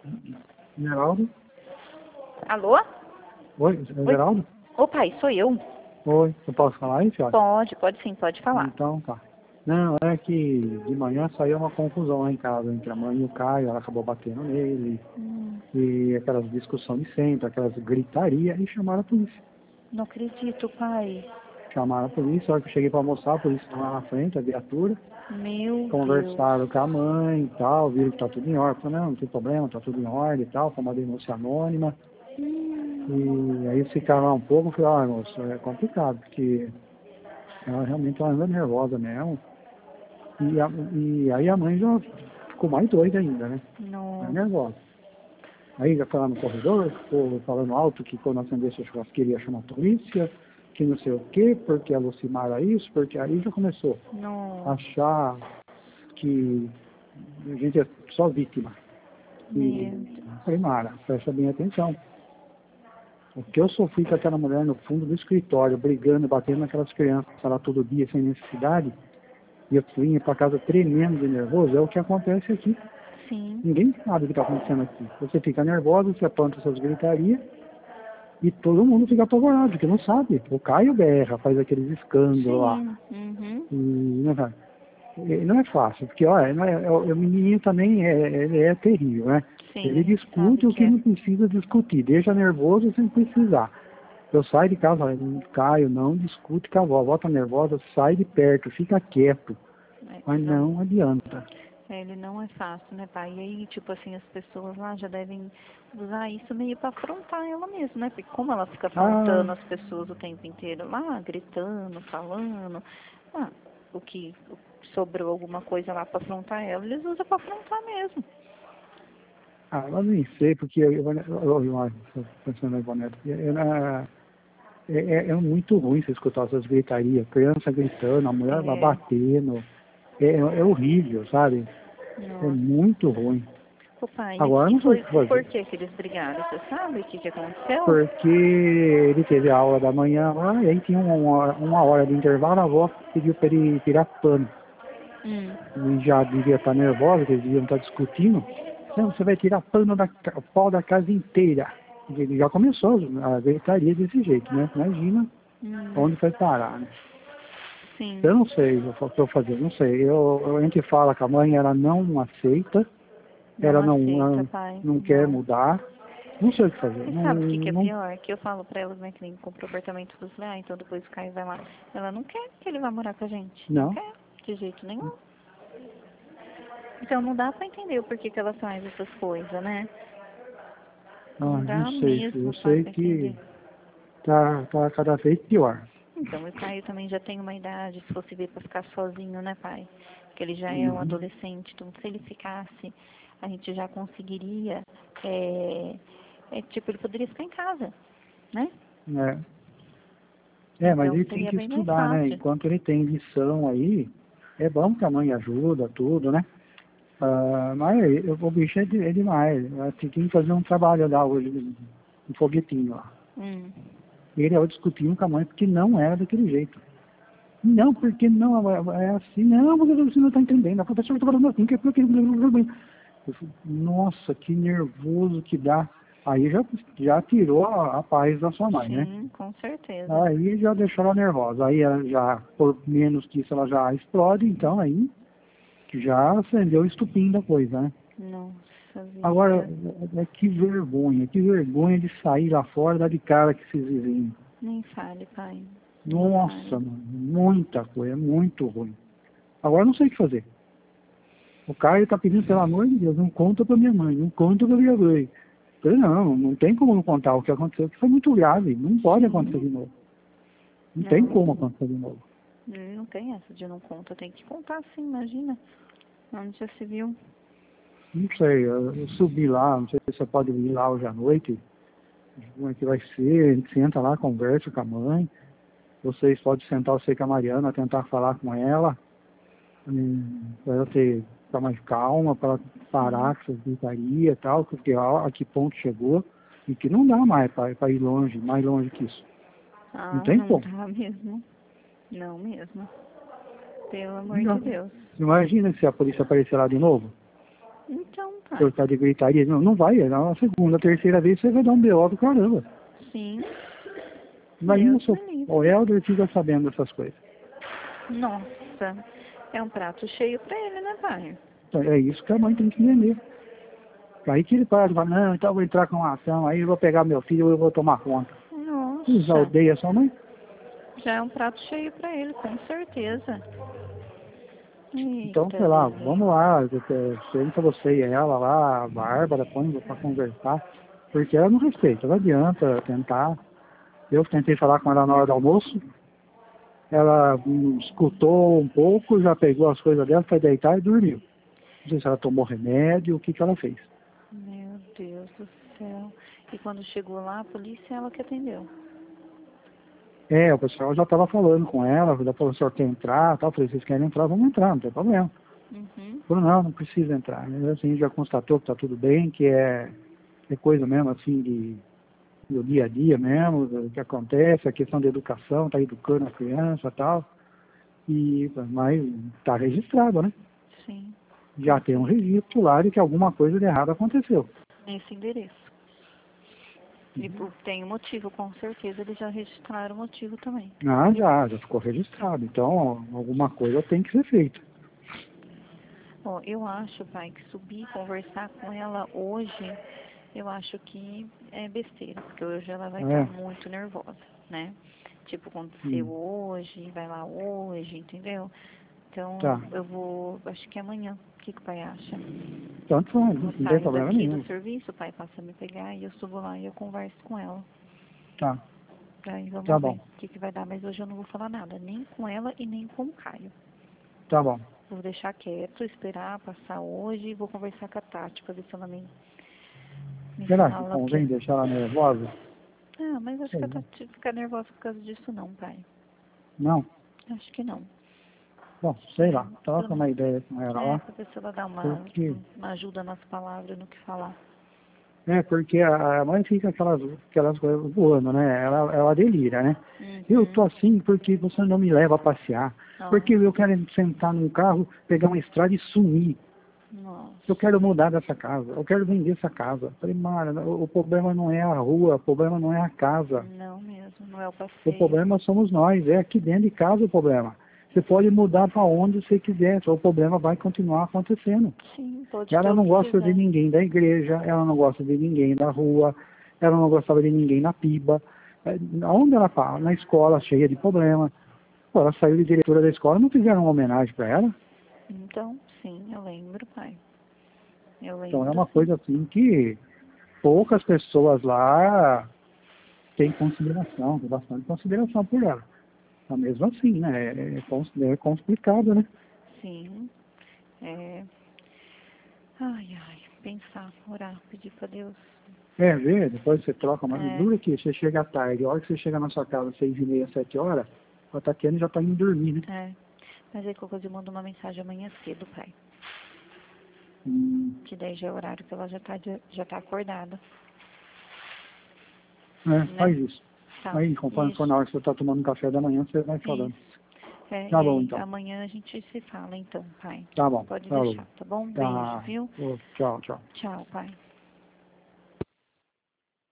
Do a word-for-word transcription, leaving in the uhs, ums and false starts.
Geraldo? Alô? Oi, é Geraldo? Ô pai, sou eu. Oi, eu posso falar aí, senhora? Pode, pode sim, pode falar. Então tá. Não, é que de manhã saiu uma confusão lá em casa entre a mãe e o Caio, ela acabou batendo nele, Hum, e aquelas discussões de sempre, aquelas gritaria, e chamaram a polícia. não acredito, pai. Chamaram a polícia, a hora que eu cheguei pra almoçar, a polícia estava lá na frente, a viatura, Meu conversaram Deus. com a mãe e tal, viram que tá tudo em ordem, falaram, não, não tem problema, tá tudo em ordem e tal, foi uma denúncia anônima. Hum, E aí eles ficaram lá um pouco, eu falei, ah, moço, é complicado, porque ela realmente ela anda nervosa mesmo. E, a, e aí a mãe já ficou mais doida ainda, né? Mais nossa. nervosa. Aí já foi lá no corredor, ficou falando alto que quando acendesse a churrasqueira ia chamar a polícia, que não sei o quê, porque a Lucimara isso, porque aí já começou a Nossa. achar que a gente é só vítima. E Meu Deus. eu falei, Mara, presta bem atenção. O que eu sofri com aquela mulher no fundo do escritório, brigando, batendo naquelas crianças lá todo dia, sem necessidade, e eu vinha para casa tremendo de nervoso, é o que acontece aqui. Sim. Ninguém sabe o que está acontecendo aqui. Você fica nervoso, você aponta suas gritarias, e todo mundo fica apavorado, porque não sabe. O Caio berra, faz aqueles escândalos lá. Sim. Uhum. E, né, e não é fácil, porque olha, não é, é, o menino também é, ele é terrível, né? Sim, Ele a gente sabe discute o que que é. não precisa discutir, deixa nervoso sem precisar. Eu saio de casa, Caio, não discute com a avó, a avó tá nervosa, sai de perto, fica quieto. É, Mas não, não adianta. é, ele não é fácil, né, pai? E aí, tipo assim, as pessoas lá já devem usar isso meio pra afrontar ela mesmo, né? Porque como ela fica Ah, afrontando as pessoas o tempo inteiro lá, gritando, falando, ah, o que o- sobrou alguma coisa lá pra afrontar ela, eles usam pra afrontar mesmo. ah, eu nem sei, porque eu, eu, eu, eu, eu pensando na Ivonete, eu, eu, é, é, é muito ruim você escutar essas gritarias, criança gritando, a mulher lá É, batendo, é, é horrível, sabe? É nossa. muito ruim. Ô pai, Agora e não sei o foi que por fazer, que que eles brigaram? Você sabe o que que aconteceu? porque ele teve a aula da manhã lá, e aí tinha uma hora, uma hora de intervalo, a avó pediu para ele tirar pano. Hum, E já devia estar nervosa, que eles deviam estar discutindo. Não, você vai tirar pano da ca- pau da casa inteira. E ele já começou a gritaria desse jeito, né? Imagina hum, onde foi parar, né? sim, Eu não sei o que eu vou fazer, não sei. Eu, eu- a gente fala que a mãe, ela não aceita, não ela não, aceita, ela pai, não quer não. mudar. Não sei o que fazer. E Não, sabe o que, que é não, pior? Que eu falo pra elas, né, que nem com o comportamento dos ah, então depois o Caio vai lá. Ela não quer que ele vá morar com a gente. Não não. quer, de jeito nenhum. Então não dá pra entender o porquê que ela faz essas coisas, né? Ah, Não não dá sei, filho. mesmo, Eu pai, sei pra que entender. tá, tá cada vez pior. Então, o Caio também já tem uma idade, se fosse ver, pra ficar sozinho, né, pai? Porque ele já é um Uhum. adolescente, então se ele ficasse, a gente já conseguiria, é, é, tipo, ele poderia ficar em casa, né? É. É, mas Então ele tem seria que bem mais estudar, né? fácil. Enquanto ele tem lição aí, é bom que a mãe ajuda, tudo, né? Ah, mas ele- o bicho é, de, é demais. Eu Tem que fazer um trabalho lá hoje, um foguetinho lá. Hum, Ele é discutindo com a mãe porque não era daquele jeito. Não, porque não, é é assim, não, porque você não está entendendo. A professora está falando assim, que é porque... Eu falei, nossa, que nervoso que dá. Aí já, já tirou a, a paz da sua mãe, né? sim, com certeza. Aí já deixou ela nervosa. Aí ela já, por menos que isso, ela já explode, então aí já acendeu o estupim da coisa, né? Nossa Agora, vida. é, é que vergonha, que vergonha de sair lá fora e dar de cara que esses vizinhos. Nem fale, pai. Nem Nossa, fale. mano, muita coisa, é muito ruim. Agora eu não sei o que fazer. O Caio tá pedindo, pelo amor de Deus, não conta pra minha mãe, não conta pra minha mãe. Eu falei, não, não tem como não contar o que aconteceu, que foi muito grave, não pode acontecer Sim. de novo. Não tem Não, como acontecer de novo. não tem essa de não conta, tem que contar sim, imagina. Onde já se viu? Não sei, eu, eu subi lá, não sei se você pode vir lá hoje à noite, como é que vai ser, a gente senta lá, conversa com a mãe, vocês podem sentar você com a Mariana, tentar falar com ela, para ela ter, ficar mais calma, para ela Sim. parar com essas gritarias e tal, porque a, a que ponto chegou, e que não dá mais para ir longe, mais longe que isso. Não Ah, tem não como. dá mesmo. Não mesmo. Pelo amor de Não. Deus. Imagina se a polícia aparecer lá de novo. Então, pai. Por causa de gritaria. Não, não vai. Na segunda, terceira vez você vai dar um B O do caramba. Sim. Imagina se Deus me livre. o Helder fica sabendo dessas coisas. Nossa, é um prato cheio pra ele, né, pai? Então, é isso que a mãe tem que entender. Aí que ele para e fala, não, então eu vou entrar com uma ação, aí eu vou pegar meu filho e eu vou tomar conta. Ele já Nossa, odeia sua mãe? já é um prato cheio pra ele, com certeza. Então, Eita, sei lá, Deus. vamos lá, senta você e ela lá, a Bárbara, põe pra conversar, porque ela não respeita, não adianta tentar. Eu tentei falar com ela na hora do almoço, ela hum, escutou um pouco, já pegou as coisas dela, foi deitar e dormiu. Não sei se ela tomou remédio, o que que ela fez. Meu Deus do céu. E quando chegou lá, a polícia, ela que atendeu. É, o pessoal já estava falando com ela, já falou, o senhor quer entrar, tal, eu falei, vocês querem entrar, vamos entrar, não tem problema. Uhum. Falou, não, não precisa entrar. Mas assim, já constatou que está tudo bem, que é, é coisa mesmo assim de, do dia a dia mesmo, do que acontece, a questão da educação, está educando a criança e tal. E, mas está registrado, né? Sim. Já tem um registro lá de que alguma coisa de errado aconteceu. Nesse endereço. E por- tem um motivo, com certeza eles já registraram o motivo também. Ah, já, já ficou registrado. Então, alguma coisa tem que ser feita. Bom, eu acho, pai, que subir e conversar com ela hoje, eu acho que é besteira, porque hoje ela vai estar É. muito nervosa, né? Tipo, aconteceu Hum. hoje, vai lá hoje, entendeu? Então, Tá. eu vou, acho que é amanhã. O que, que o pai acha? Tanto faz, Eu não tem saio problema daqui do nenhum. serviço, o pai passa a me pegar e eu subo lá e eu converso com ela. Tá, Daí vamos tá ver bom, o que, que vai dar, mas hoje eu não vou falar nada, nem com ela e nem com o Caio. tá bom. Vou deixar quieto, esperar passar hoje e vou conversar com a Tati pra ver se ela me, me Será que fala. Porque... convém deixar ela nervosa? Ah, mas acho que a Sei lá. Tati fica nervosa por causa disso não, pai. Não? Acho que não. Bom, sei lá. Eu Troca não. uma ideia com ela É, lá. pra ver se ela dá uma, Porque, uma ajuda nas palavras, no que falar. é, porque a a mãe fica aquelas, aquelas coisas voando, né? Ela, ela delira, né? Eu tô Uhum. assim porque você não me leva a passear. Porque Nossa. eu quero sentar num carro, pegar uma estrada e sumir. Nossa. Eu quero mudar dessa casa. Eu quero vender essa casa. Falei, Mara, o, o problema não é a rua, o problema não é a casa. Não mesmo, não é o O passeio. problema somos nós, é aqui dentro de casa o problema. Você pode mudar para onde você quiser, só o problema vai continuar acontecendo. Sim, pode ter Ela o não que gosta de quiser. ninguém da igreja, ela não gosta de ninguém da rua, ela não gostava de ninguém na piba. É, onde ela fala? Na escola, cheia de problema. Pô, ela saiu de diretora da escola, não fizeram uma homenagem para ela. Então, sim, eu lembro, pai. Eu Então é lembro, uma sim. coisa assim que poucas pessoas lá têm consideração, têm bastante consideração por ela. Mas mesmo assim, né? É, é, é complicado, né? Sim. É. Ai, ai. Pensar, orar, pedir pra Deus. É, vê, depois você troca, mas É. dura que você chega à tarde, a hora que você chega na sua casa, seis e meia, sete horas, a Tatiana já tá indo dormir, né? É. Mas aí qualquer coisa eu mando uma mensagem amanhã cedo, pai. Hum, Que daí já é o horário que ela já tá, de- já tá acordada. é, Né? faz isso. Tá. Aí, conforme for Isso. na hora que você tá tomando café da manhã, você vai falando. Isso. É, Tá e bom, aí então. amanhã a gente se fala então, pai. Tá bom. Pode Falou. deixar, tá bom? Beijo, Tá. viu? Ô, tchau, tchau. Tchau, pai.